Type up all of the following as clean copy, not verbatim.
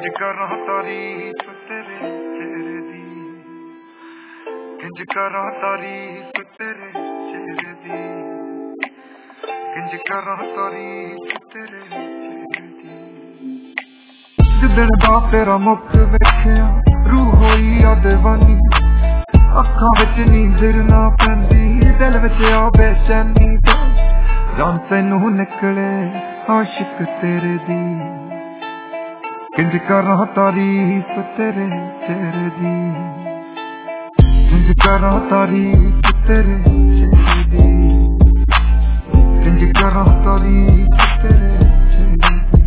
किंज करा तारीफ तेरे चेहरे दी, किंज करा तारीफ तेरे चेहरे दी, किंज करा तारीफ तेरे चेहरे दी। जिदन दा तेरा मुख वेखिया रूह होई आ दीवानी, अखां विच नींदर ना पैंदी, दिल विच आ बेचैनी, जान तैनू निकले आशिक तेरे दी। किंज करा तारीफ तेरे चेहरे दी, किंज करा तारीफ तेरे चेहरे दी, किंज करा तारीफ तेरे चेहरे दी।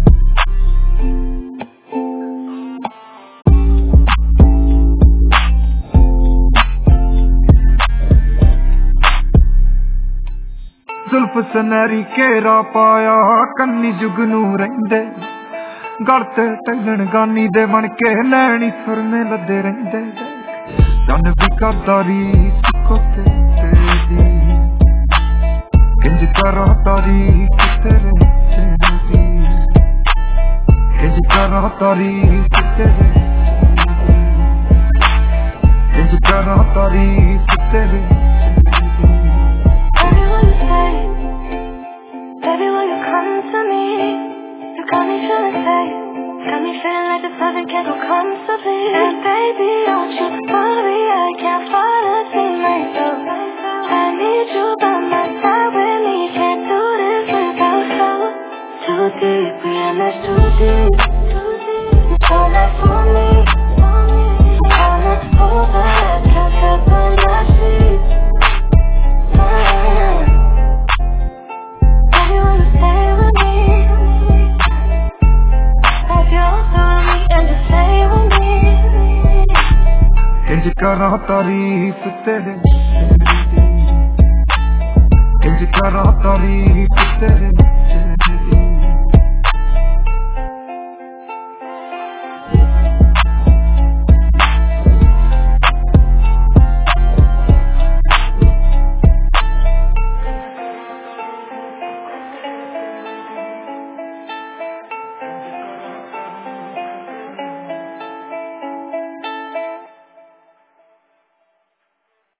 जुल्फ सनैरी घेरा पाया कन्नी जुगनू रहिंदे, गल ते टंगन गानी दे बन के नैनी सुरमे लदे रहिंदे, चन भी करदा रीस कोते तेरे दी। किंज करा तारीफ तेरे चेहरे दी, किंज करा तारीफ तेरे चेहरे दी, किंज करा तारीफ तेरे चेहरे दी। Baby, will you come to me? You got me feeling safe, got me feeling like this loving can't go comfortably. And baby, don't you worry, I can't fall asleep myself. I need you by my side with me, can't do this without you. Too deep, we in this too deep. You told that for me, all it's over, I can't step on my feet. Baby, will you stay with me? किंज करा तारीफ तेरे चेहरे दी, किंज करा तारीफ तेरे